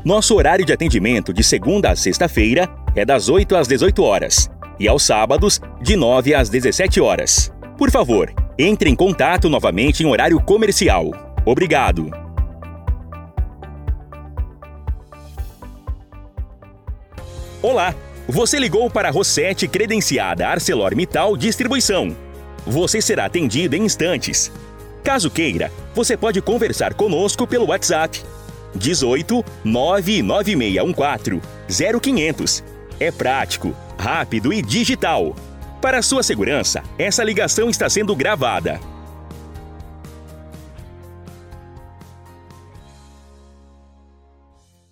Nosso horário de atendimento de segunda a sexta-feira é das 8 às 18 horas e aos sábados, de 9 às 17 horas. Por favor, entre em contato novamente em horário comercial. Obrigado. Olá, você ligou para a Rosset credenciada ArcelorMittal Distribuição. Você será atendido em instantes. Caso queira, você pode conversar conosco pelo WhatsApp 18 99614 0500. É prático, rápido e digital. Para sua segurança, essa ligação está sendo gravada.